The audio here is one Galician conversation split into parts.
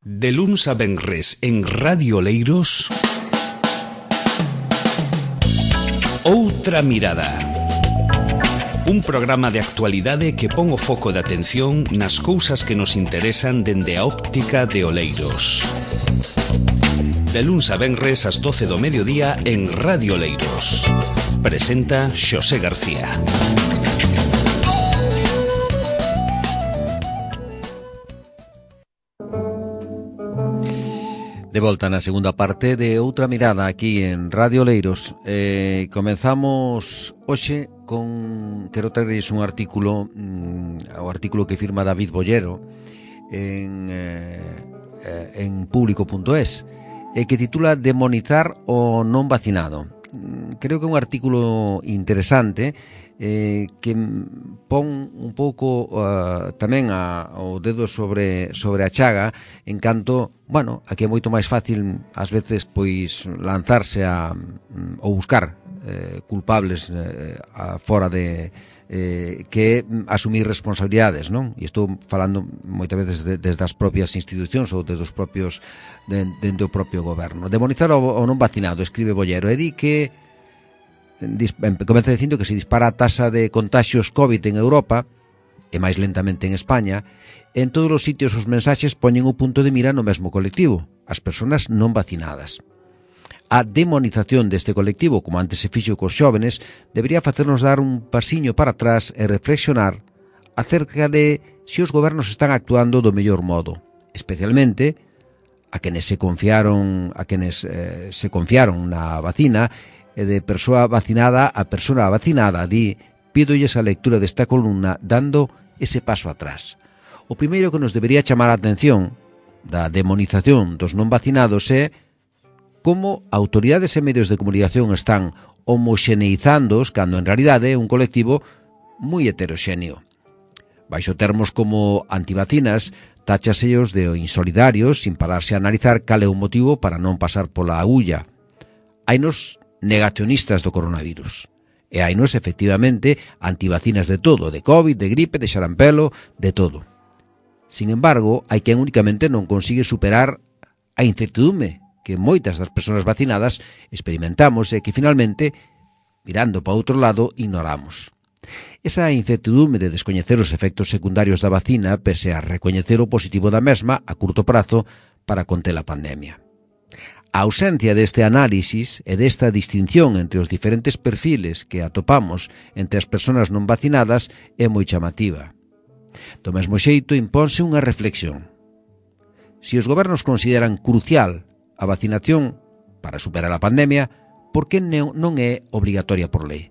De luns a venres en Radio Oleiros, Outra Mirada. Un programa de actualidade que pon o foco de atención nas cousas que nos interesan dende a óptica de Oleiros. De luns a venres ás 12 do mediodía en Radio Oleiros. Presenta Xosé García. De volta na segunda parte de Outra Mirada aquí en Radio Oleiros. Comenzamos hoxe con... Quero traerles un artículo, o artículo que firma David Bollero en público.es, que titula Demonizar o non vacinado. Creo que é un artículo interesante que pon un pouco tamén o dedo sobre a chaga en canto, bueno, aquí é moito máis fácil ás veces pois lanzarse ou buscar culpables fora de que asumir responsabilidades, non? E estou falando moitas veces desde as propias institucións ou desde os propios dentro do propio goberno. Demonizar o non vacinado, escribe Bollero, e di que comeza dicindo que se dispara a tasa de contaxios COVID en Europa e máis lentamente en España. En todos os sitios os mensaxes poñen o punto de mira no mesmo colectivo, as persoas non vacinadas. A demonización deste colectivo, como antes se fixo cos xóvenes, debería facernos dar un pasiño para atrás e reflexionar acerca de se os gobernos están actuando do mellor modo, especialmente a quenes se confiaron na vacina, e de persoa vacinada a persona vacinada. Pídolles a lectura desta columna dando ese paso atrás. O primeiro que nos debería chamar a atención da demonización dos non vacinados é como autoridades e medios de comunicación están homoxeneizándoos cando en realidade é un colectivo moi heteroxéneo. Baixo termos como antivacinas, tachaseos de insolidarios sin pararse a analizar cal é o motivo para non pasar pola agulla. Hainos negacionistas do coronavirus. E hainos, efectivamente, antivacinas de todo, de COVID, de gripe, de xarampelo, de todo. Sin embargo, hai quen únicamente non consigue superar a incertidumbre que moitas das persoas vacinadas experimentamos e que finalmente, mirando para outro lado, ignoramos. Esa incertidumbre de descoñecer os efectos secundarios da vacina pese a recoñecer o positivo da mesma a curto prazo para conter a pandemia. A ausencia deste análisis e desta distinción entre os diferentes perfiles que atopamos entre as persoas non vacinadas é moi chamativa. Do mesmo xeito, imponse unha reflexión. Se os gobernos consideran crucial a vacinación para superar a pandemia, por que non é obrigatoria por lei?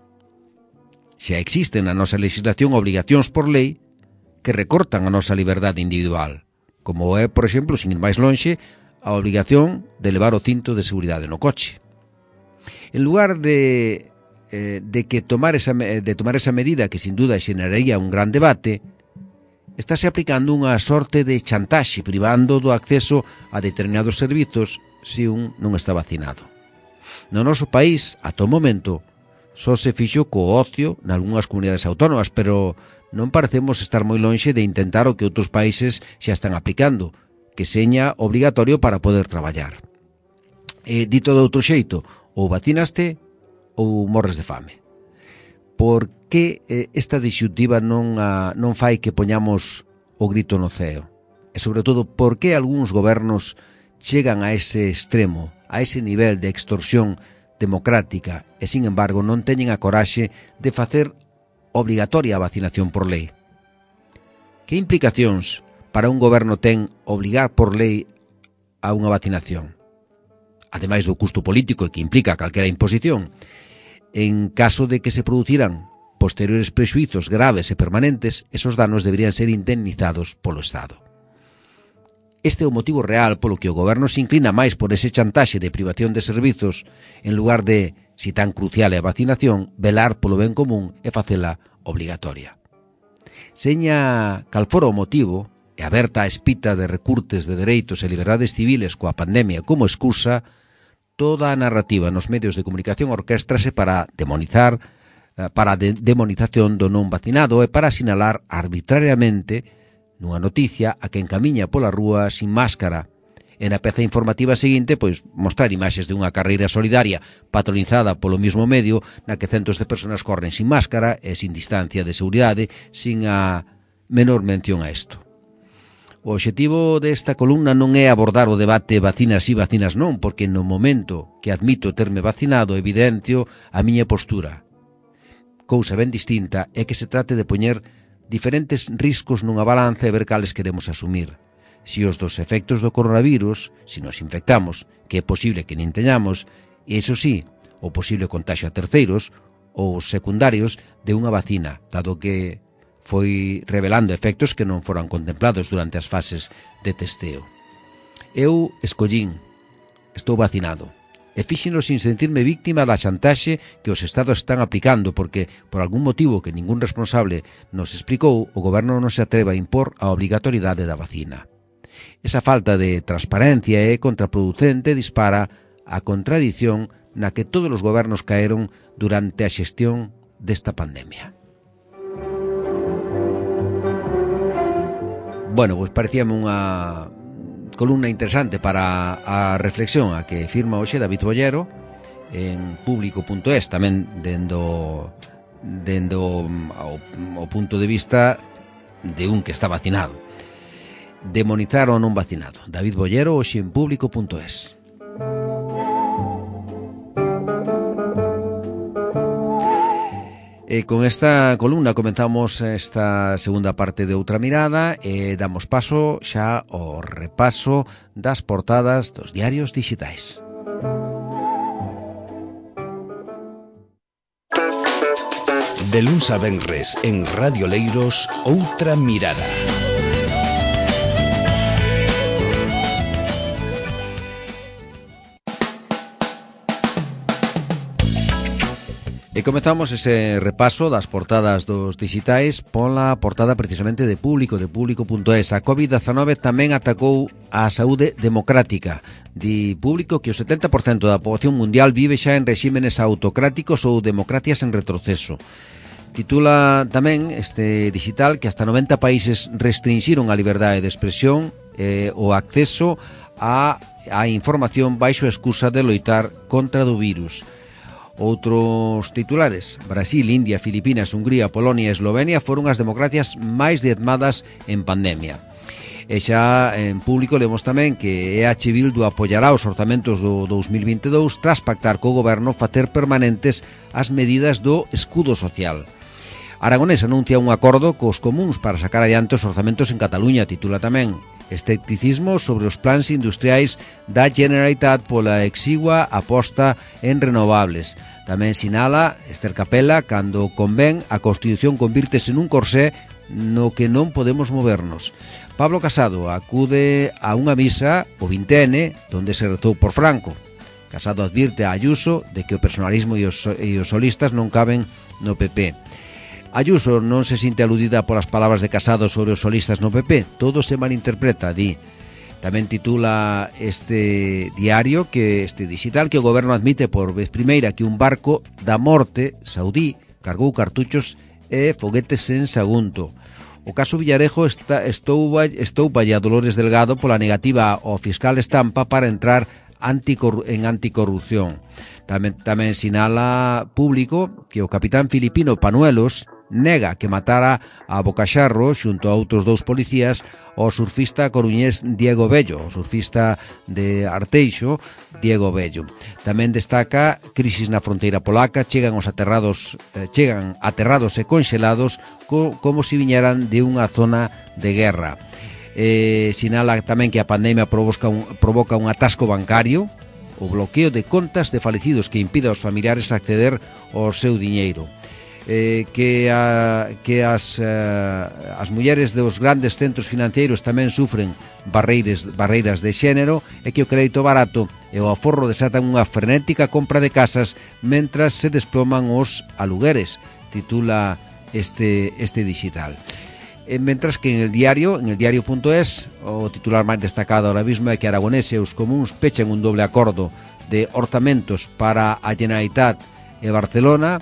Xa existen na nosa legislación obligacións por lei que recortan a nosa liberdade individual, como é, por exemplo, sin ir máis lonxe, a obrigación de levar o cinto de seguridade no coche. En lugar de tomar esa medida que sin duda xeneraría un gran debate, estáse aplicando unha sorte de chantaxe privando do acceso a determinados servizos se un non está vacinado. No noso país, ata o momento, só se fixo co ocio nalgúnas comunidades autónomas, pero non parecemos estar moi lonxe de intentar o que outros países xa están aplicando, que seña obrigatorio para poder traballar. Dito de outro xeito, ou vacinaste ou morres de fame. Por que esta disyuntiva non fai que poñamos o grito no ceo? E, sobre todo, por que algúns gobernos chegan a ese extremo, a ese nivel de extorsión democrática e, sin embargo, non teñen a coraxe de facer obrigatoria a vacinación por lei? Que implicacións para un goberno ten obligar por lei a unha vacinación? Ademais do custo político que implica calquera imposición, en caso de que se produciran posteriores prexuizos graves e permanentes, esos danos deberían ser indemnizados polo Estado. Este é o motivo real polo que o goberno se inclina máis por ese chantaxe de privación de servizos en lugar de, si tan crucial é a vacinación, velar polo ben común e facela obligatoria. Seña cal fora o motivo, e aberta a espita de recurtes de dereitos e liberdades civiles coa pandemia como excusa, toda a narrativa nos medios de comunicación orquéstrase para demonizar, para a demonización do non vacinado e para sinalar arbitrariamente nunha noticia a quen camiña pola rúa sin máscara. E na peza informativa seguinte, pois, mostrar imaxes de unha carreira solidaria patronizada polo mismo medio na que centos de personas corren sin máscara e sin distancia de seguridade, sin a menor mención a isto. O obxectivo desta columna non é abordar o debate vacinas sí, vacinas non, porque no momento que admito terme vacinado evidencio a miña postura. Cousa ben distinta é que se trate de poñer diferentes riscos nunha balanza e ver cales queremos asumir. Si os dos efectos do coronavirus, si nos infectamos, que é posible que nin teñamos, e iso sí, o posible contagio a terceiros ou os secundarios de unha vacina, dado que foi revelando efectos que non foran contemplados durante as fases de testeo. Eu escollín, estou vacinado, e fíxeno sin sentirme víctima da xantaxe que os estados están aplicando, porque, por algún motivo que ningún responsable nos explicou, o goberno non se atreve a impor a obrigatoriedade da vacina. Esa falta de transparencia é contraproducente e dispara a contradición na que todos os gobernos caeron durante a xestión desta pandemia. Bueno, pois parecíame unha columna interesante para a reflexión a que firma hoxe David Bollero en público.es, tamén dendo ao punto de vista de un que está vacinado. Demonizar o non vacinado. David Bollero hoxe en público.es. E con esta columna comenzamos esta segunda parte de Outra Mirada e damos paso xa ao repaso das portadas dos diarios digitais. De luns a venres en Radio Leiros, Outra Mirada. E comezamos ese repaso das portadas dos digitais pola portada precisamente de público.es. A COVID-19 tamén atacou a saúde democrática. Di Público que o 70% da poboación mundial vive xa en regímenes autocráticos ou democracias en retroceso. Titula tamén este digital que hasta 90 países restringiron a liberdade de expresión e o acceso a información baixo a excusa de loitar contra do virus. Outros titulares: Brasil, India, Filipinas, Hungría, Polonia e Eslovenia foron as democracias máis diezmadas en pandemia. E xa en Público lemos tamén que EH Bildu apoiará os orzamentos do 2022 tras pactar co goberno facer permanentes as medidas do escudo social. Aragonés anuncia un acordo cos comuns para sacar adiante os orzamentos en Cataluña, titula tamén. Escepticismo sobre os plans industriais da Generalitat pola exigua aposta en renovables. Tamén sinala Esther Capela cando convén a Constitución convírtese nun corsé no que non podemos movernos. Pablo Casado acude a unha misa o 20N donde se rezou por Franco. Casado advirte a Ayuso de que o personalismo e os solistas non caben no PP. Ayuso non se sinte aludida polas palabras de Casado sobre os solistas no PP. Todo se malinterpreta, di. Tamén titula este diario, este digital, que o goberno admite por vez primeira que un barco da morte saudí cargou cartuchos e foguetes en Sagunto. O caso Villarejo estoupalle a Dolores Delgado pola negativa ao fiscal Estampa para entrar en anticorrupción. Tamén sinala Público que o capitán filipino Panuelos nega que matara a bocaxarro xunto a outros dous policías o surfista coruñés Diego Bello, o surfista de Arteixo, Diego Bello. Tamén destaca crisis na fronteira polaca, chegan aterrados e conxelados como se viñeran de unha zona de guerra. Sinala tamén que a pandemia provoca un atasco bancario, o bloqueo de contas de falecidos que impide aos familiares acceder ao seu diñeiro. Que as mulleres dos grandes centros financeiros tamén sufren barreiras de xénero e que o crédito barato e o aforro desatan unha frenética compra de casas mentras se desploman os alugueres, titula este digital. Mentras que en el diario.es o titular máis destacado ahora mismo é que Aragonés e os comuns pechen un doble acordo de orzamentos para a Generalitat e Barcelona,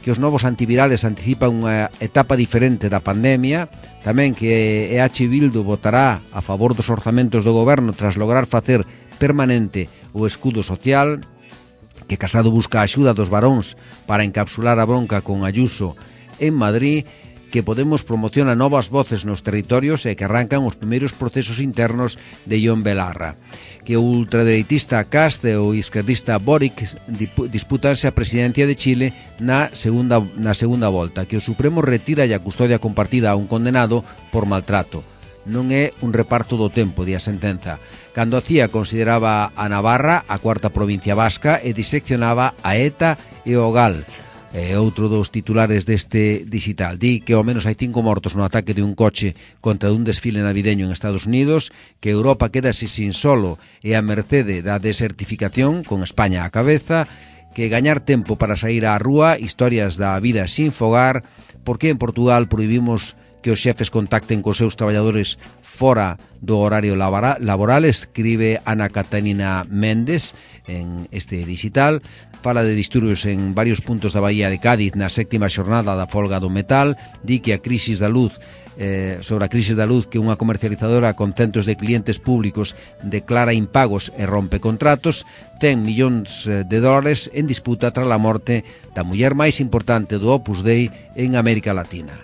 que os novos antivirales anticipan unha etapa diferente da pandemia, tamén que EH Bildu votará a favor dos orzamentos do goberno tras lograr facer permanente o escudo social, que Casado busca a axuda dos varóns para encapsular a bronca con Ayuso en Madrid, que Podemos promociona novas voces nos territorios e que arrancan os primeiros procesos internos de Ion Belarra, que o ultradereitista Kast e o izquierdista Boric disputanse a presidencia de Chile na segunda volta, que o Supremo retira a custodia compartida a un condenado por maltrato. Non é un reparto do tempo, di a sentenza. Cando a CIA consideraba a Navarra a cuarta provincia vasca e diseccionaba a ETA e o GAL. Outro dos titulares deste digital di que ao menos hai 5 mortos no ataque de un coche contra un desfile navideño en Estados Unidos, que Europa quedase sin solo e a mercede da desertificación, con España á cabeza, que gañar tempo para sair á rúa, historias da vida sin fogar, porque en Portugal prohibimos que os xefes contacten cos seus traballadores fora do horario laboral, escribe Ana Catarina Méndez en este digital. Fala de disturbios en varios puntos da Bahía de Cádiz na 7ª xornada da folga do metal, di que a crisis da luz sobre a crisis da luz, que unha comercializadora con centos de clientes públicos declara impagos e rompe contratos, ten millóns de dólares en disputa tras a morte da muller máis importante do Opus Dei en América Latina.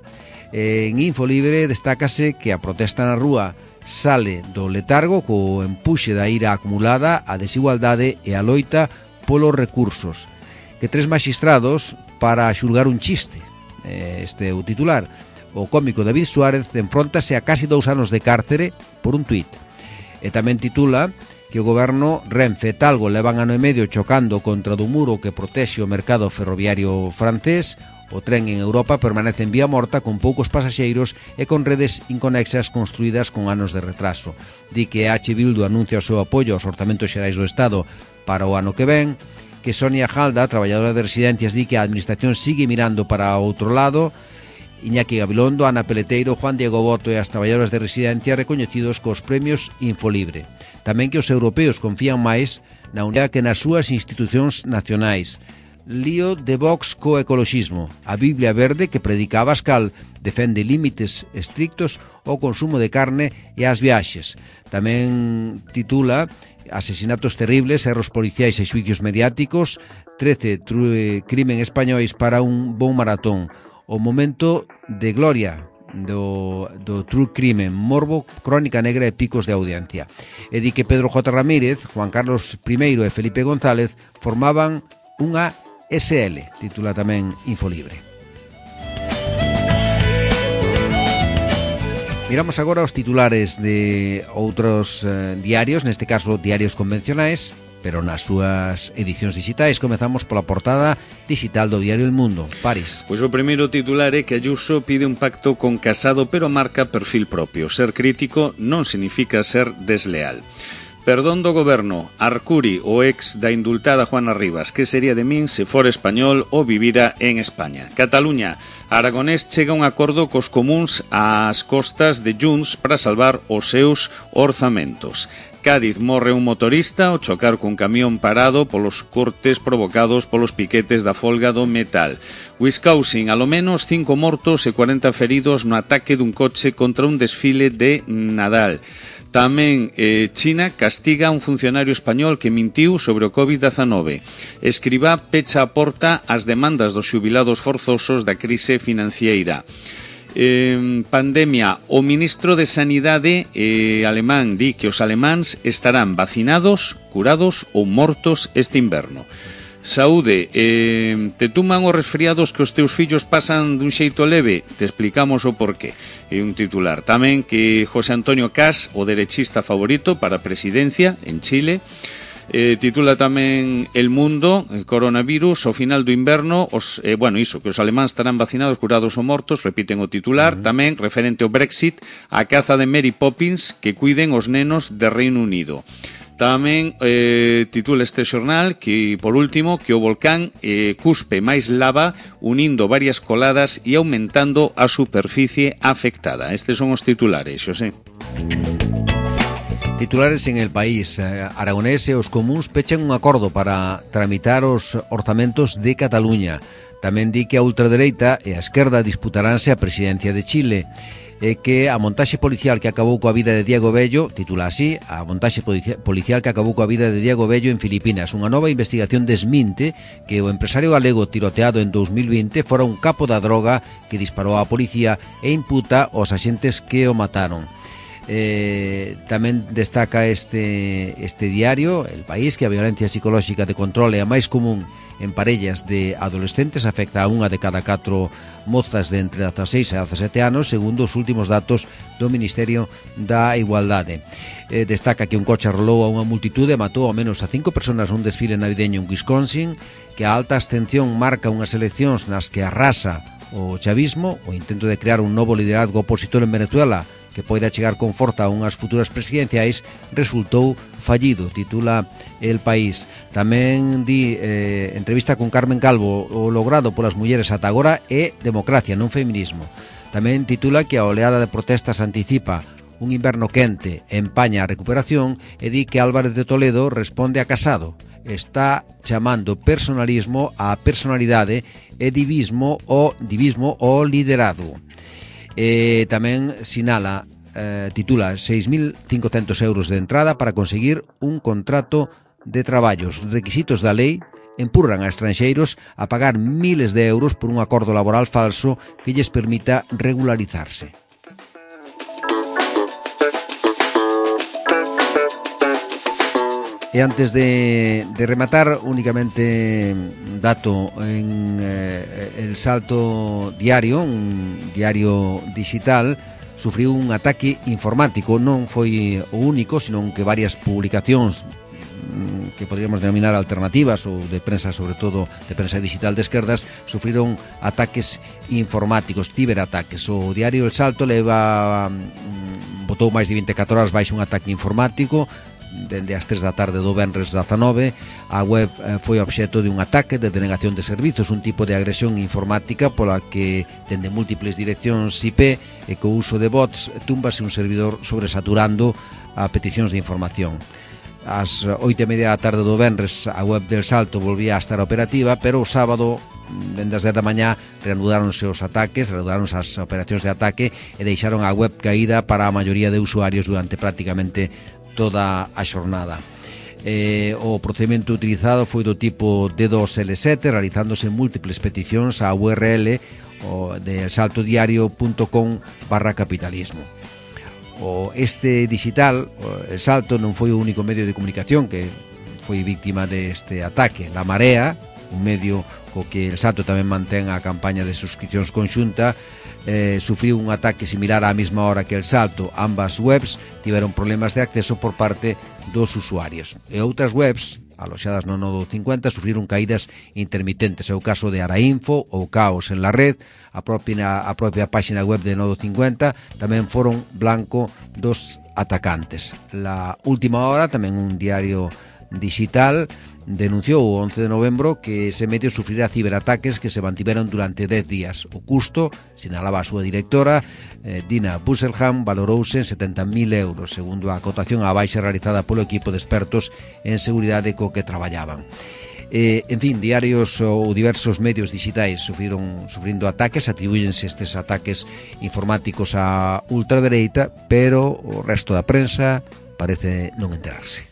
En Infolibre destácase que a protesta na rúa sale do letargo co empuxe da ira acumulada, a desigualdade e a loita polos recursos, que 3 maxistrados para xulgar un chiste. Este é o titular. O cómico David Suárez enfróntase a casi 2 anos de cárcere por un tuit. E tamén titula que o goberno Renfe e Talgo levan ano e medio chocando contra do muro que protexe o mercado ferroviario francés. O tren en Europa permanece en vía morta con poucos pasaxeiros e con redes inconexas construídas con anos de retraso. Di que EH Bildu anuncia o seu apoio aos orzamentos xerais do Estado para o ano que ven, que Sonia Jalda, traballadora de residencias, di que a administración sigue mirando para outro lado. Iñaki Gabilondo, Ana Peleteiro, Juan Diego Boto e as traballadoras de residencia recoñecidos cos premios Infolibre. Tamén que os europeos confían máis na unidade que nas súas institucións nacionais. Lío de Vox co ecoloxismo. A Biblia Verde, que predica Abascal, defende límites estrictos ao consumo de carne e ás viaxes. Tamén titula Asesinatos terribles, erros policiais e xuicios mediáticos, 13 crimen españois para un bon maratón. O momento de gloria do true crime, morbo, crónica negra e picos de audiencia. E di que Pedro J. Ramírez, Juan Carlos I e Felipe González formaban unha SL, titula tamén Infolibre. Miramos agora os titulares de outros diarios, neste caso diarios convencionais, pero nas súas edicións digitais. Comezamos pola portada digital do diario El Mundo. París. Pois o primeiro titular é que Ayuso pide un pacto con Casado, pero marca perfil propio. Ser crítico non significa ser desleal. Perdón do goberno, Arcuri, o ex da indultada Juana Rivas, que sería de min se for español ou vivira en España. Cataluña, Aragonés chega a un acordo cos comuns ás costas de Junts para salvar os seus orzamentos. Cádiz, morre un motorista ao chocar cun camión parado polos cortes provocados polos piquetes da folga do metal. Wisconsin, alo menos 5 mortos e 40 feridos no ataque dun coche contra un desfile de Nadal. Tamén China castiga a un funcionario español que mintiu sobre o COVID-19. Escribá pecha a porta ás demandas dos xubilados forzosos da crise financiera. Pandemia, o ministro de Sanidade alemán di que os alemáns estarán vacinados, curados ou mortos este inverno. Saúde, te tuman os resfriados que os teus fillos pasan dun xeito leve? Te explicamos o porqué. É un titular. Tamén que José Antonio Caz, o derechista favorito para a presidencia en Chile, titula tamén El Mundo, coronavirus, ao final do inverno, que os alemáns estarán vacinados, curados ou mortos, repiten o titular. Tamén, referente ao Brexit, a caza de Mary Poppins, que cuiden os nenos de Reino Unido. Tamén titula este xornal que, por último, que o volcán cuspe máis lava unindo varias coladas e aumentando a superficie afectada. Estes son os titulares, Xosé. Titulares en El País. Aragonés e os comuns pechan un acordo para tramitar os orzamentos de Cataluña. Tamén di que a ultradereita e a esquerda disputaránse a presidencia de Chile, e que a montaxe policial que acabou coa vida de Diego Bello, titula así, a montaxe policial que acabou coa vida de Diego Bello en Filipinas. Unha nova investigación desminte que o empresario galego tiroteado en 2020 fora un capo da droga que disparou á policía e imputa aos axentes que o mataron. Tamén destaca este diario, El País, que a violencia psicolóxica de control é a máis común en parellas de adolescentes, afecta a unha de cada 4 mozas de entre 16 e 17 anos, segundo os últimos datos do Ministerio da Igualdade. Destaca que un coche arrolou a unha multitude e matou ao menos a 5 personas nun desfile navideño en Wisconsin, que a alta abstención marca unhas eleccións nas que arrasa o chavismo, o intento de crear un novo liderazgo opositor en Venezuela que poida chegar con forza a unhas futuras presidenciais resultou fallido, titula El País. Tamén di entrevista con Carmen Calvo, o logrado polas mulleres ata agora é democracia, non feminismo. Tamén titula que a oleada de protestas anticipa un inverno quente, empaña a recuperación e di que Álvarez de Toledo responde a Casado. Está chamando personalismo á personalidade e divismo ao liderado. Tamén sinala, titula 6.500 euros de entrada para conseguir un contrato de traballos. Requisitos da lei empurran a estranxeiros a pagar miles de euros por un acordo laboral falso que lles permita regularizarse. E antes de rematar, únicamente un dato en El Salto Diario, un diario digital, sufriu un ataque informático. Non foi o único, senón que varias publicacións que podríamos denominar alternativas ou de prensa, sobre todo de prensa digital de esquerdas, sufriron ataques informáticos, ciberataques. O diario El Salto botou máis de 24 horas baixo un ataque informático. Dende as 3 da tarde do venres 19, a web foi obxecto de un ataque de denegación de servizos, un tipo de agresión informática pola que, dende múltiples direccións IP e co uso de bots, túmbase un servidor sobresaturando a peticións de información. Ás 8:30 da tarde do venres, a web del Salto volvía a estar operativa, pero o sábado, dende as 10 da mañá, reanudáronse os ataques, reanudáronse as operacións de ataque e deixaron a web caída para a maioría de usuarios durante prácticamente toda a xornada. O procedimento utilizado foi do tipo D2L7, realizándose múltiples peticións á URL de saltodiario.com/capitalismo. Este digital, El Salto, non foi o único medio de comunicación que foi víctima deste ataque. La Marea, un medio co que El Salto tamén mantén a campaña de suscripcións conxunta, sufriu un ataque similar á mesma hora que El Salto. Ambas webs tiveron problemas de acceso por parte dos usuarios. E outras webs, aloxadas no Nodo 50, sufriron caídas intermitentes. É o caso de Arainfo ou Caos en la Red. A propia páxina web de Nodo 50 tamén foron blanco dos atacantes. La Última Hora, tamén un diario digital, denunciou o 11 de novembro que ese medio sufrirá ciberataques que se mantiveron durante 10 días. O custo, sinalaba a súa directora, Dina Busselham, valorouse en 70.000 euros, segundo a acotación á baixa realizada polo equipo de expertos en seguridade co que traballaban. En fin, diarios ou diversos medios digitais sufrindo ataques, atribúyense estes ataques informáticos á ultradereita, pero o resto da prensa parece non enterarse.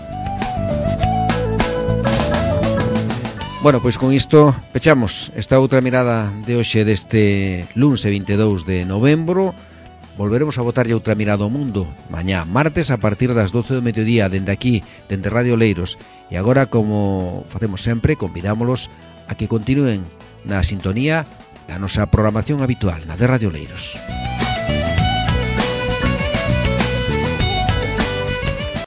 Bueno, pois con isto pechamos esta outra mirada de hoxe deste lunes 22 de novembro. Volveremos a botarlle outra mirada ao mundo mañá, martes, a partir das 12 do mediodía, dende aquí, dende Radio Oleiros. E agora, como facemos sempre, convidámolos a que continúen na sintonía da nosa programación habitual, na de Radio Oleiros.